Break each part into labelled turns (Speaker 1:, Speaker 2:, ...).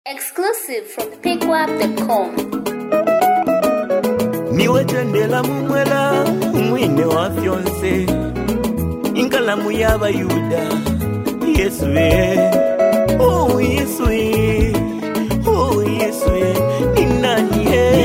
Speaker 1: Exclusive from pickwap.com.
Speaker 2: Niwe tendela mumwela mwine wa fiance Inkalamu yaba yuda Yesu Oh Yesu Oh Yesu Ni nani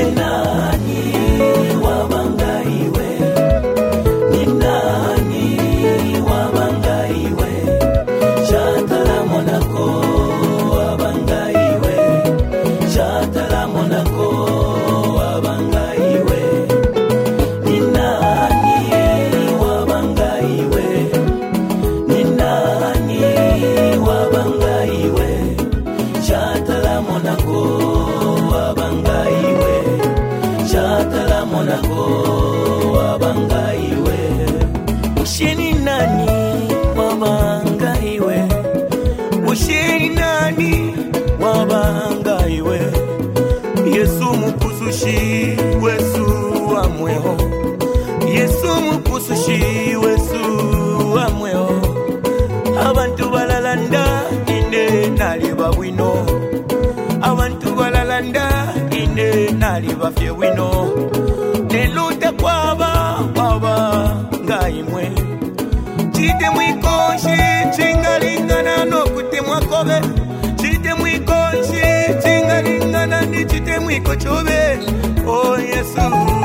Speaker 2: wabangaiwe Ni nani wabangaiwe Shatala monako wabangaiwe Shatala monako wabangaiwe Ni nani wabangaiwe Ni nani wabangaiwe Shatala monako wabangaiwe Shatala monako wabangaiwe Usheni nani wabangaiwe Usheni nani wabangaiwe Yesu mukusushi wesu amweho Yesu mukusushi wesu amweho Abantu balalanda inde nali babwino Abantu balalanda inde nali bafye wino Neluta kwaba ngaimwe Chite mwikonshi chingalingana no kutemwa kobe Chite mwikonshi chingalingana ni chite mwiko chobe Oh Yesu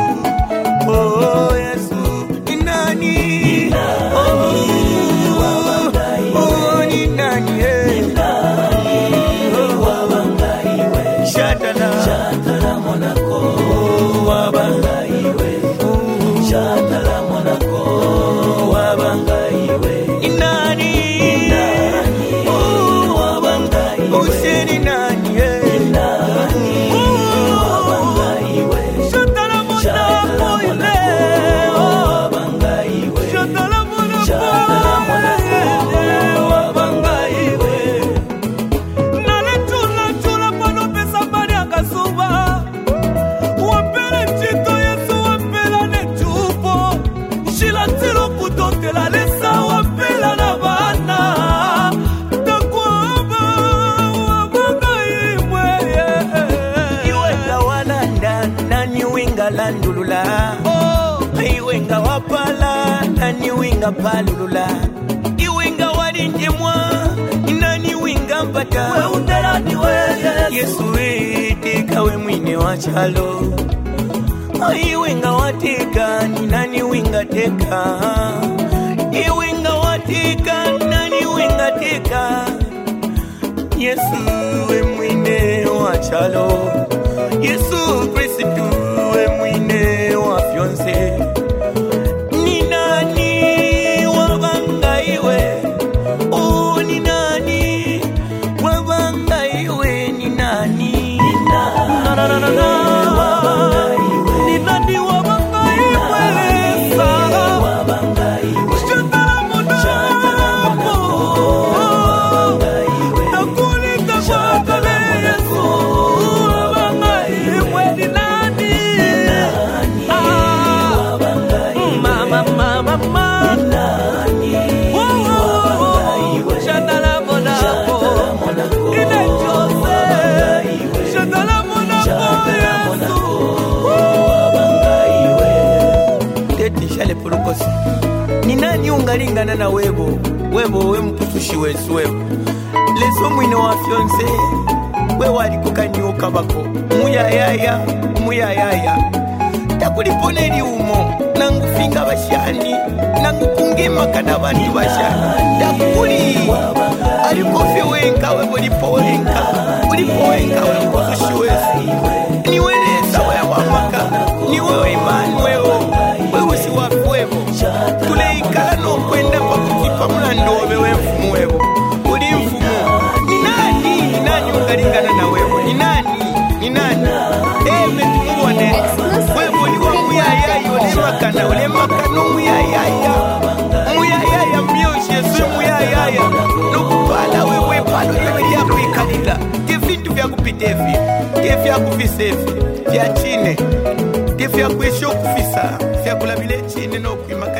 Speaker 2: Oh Yesu Ni nani Oh ni nani wabangaiwe Shatala monako wabangaiwe Shatala monako wabangaiwe Inani wabangaiwe Useni nani wabangaiwe Shatala monako wabangaiwe Shatala monako wabangaiwe Nale chula pano pesa bari akasuba Wapele chito Yesu wapela ne chupo Shila tiro kutotela lesa wapela na bana Takwaba wabangaiwe Iwenga walanda nani winga landulula Iwenga wapala nani winga palulula Iwenga wadinjemwa nani winga mpata We utelani we Yesu tika we mwine wa chalo Iwenga watika ni nani winga teka Iwenga watika nani winga teka Yesu we mwine wa chalo Yesu Kristu we mwine wa fiance Ni nani wabangaiwe Oh ni nani wabangaiwe Ni nani Ni nani wabangaiwe Shatala monako Nakulita kwakale Yesu wabangaiwe Ni nani Mama Shatala monako Ine Jose Shatala monako Yesu Teti shale pulukosi Ni nani ungalingana na webo we mkusushi wesu webo Leso mwine wa fiance We wali kukanyuka bako Muyayaya Takuliponeli umo Nangu finga bashani Nangu kungema kana bantu bashani Takuli Alikofi wenka we ulipo wenka we mkusushi wesu Niwe lesa we wamaka Niwe imani wewe si wafuwebo Tule ikala no kwenda pa kutipa mlandobe we mfumu webo Uli mfumu Ni nani ungalingana na webo Ni nani metukuwane Webo ni wa muyayayo Ulemakano muyayaya Muyayaya miyoshe Swe muyayaya Nukupala wewe palo yewe ya kuikalila Kefintu vya kupitevi Kefya kufisevi Vya chine Kefya kuesho kufisa Vya kulabile chine no kuima